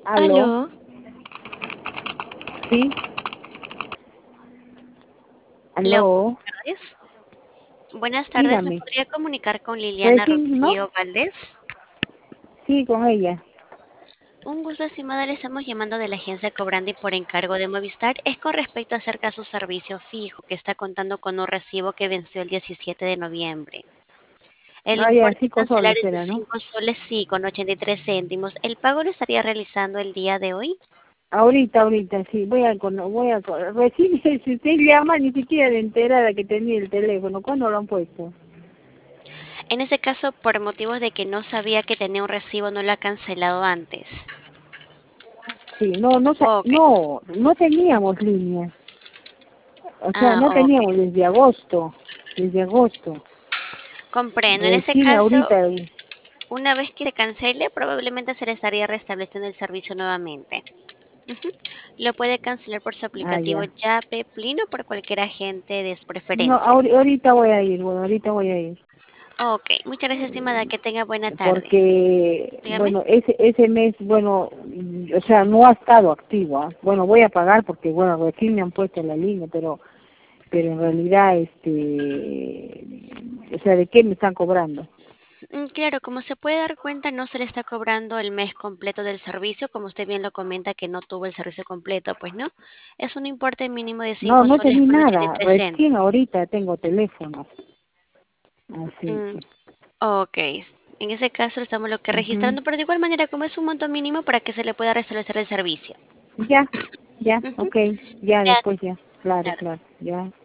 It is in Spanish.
Aló, Aló, sí, hello, aló, buenas tardes. Buenas tardes, ¿me dígame. podría comunicar con Liliana Recién, ¿no? Rocío Valdés? Sí, con ella. Un gusto, estimada, le estamos llamando de la agencia Cobrandi por encargo de Movistar. Es con respecto acerca de su servicio fijo, que está contando con un recibo que venció el 17 de noviembre. El Ah, ya, importe a 5 soles cancelar es de era, ¿no? 5 soles, sí, con 83 céntimos. ¿El pago lo estaría realizando el día de hoy? Ahorita, sí, recién si usted llama ni siquiera de enterada que tenía el teléfono. ¿Cuándo lo han puesto? En ese caso, por motivos de que no sabía que tenía un recibo, no lo ha cancelado antes. Sí, Ok. no teníamos línea. O sea, Ah, no ok. teníamos desde agosto. Comprendo. En ese Recién caso, ahorita, una vez que se cancele, probablemente se le estaría restableciendo el servicio nuevamente. Ujú. Lo puede cancelar por su aplicativo ya. Yape, Plin o por cualquier agente de su No, preferencia. ahorita voy a ir, bueno, ahorita voy a ir. Ok, muchas gracias, estimada. Que tenga buena tarde. Porque, Dígame. bueno, ese mes, bueno, o sea, no ha estado activo, ¿ah? Bueno, voy a pagar porque, bueno, recién me han puesto la línea, pero en realidad, o sea, ¿de qué me están cobrando? Claro, como se puede dar cuenta, no se le está cobrando el mes completo del servicio, como usted bien lo comenta que no tuvo el servicio completo, pues no. Es un importe mínimo de No, 5 no soles tenía con ochenta y nada, tres recién céntimos. ahorita tengo teléfono, así Mm, que, ok, en ese caso estamos lo que ujú. registrando, pero de igual manera, como es un monto mínimo para que se le pueda restablecer el servicio. Ya, Ujú. ok, ya, Gracias. después ya, claro, Tarde. claro, ya.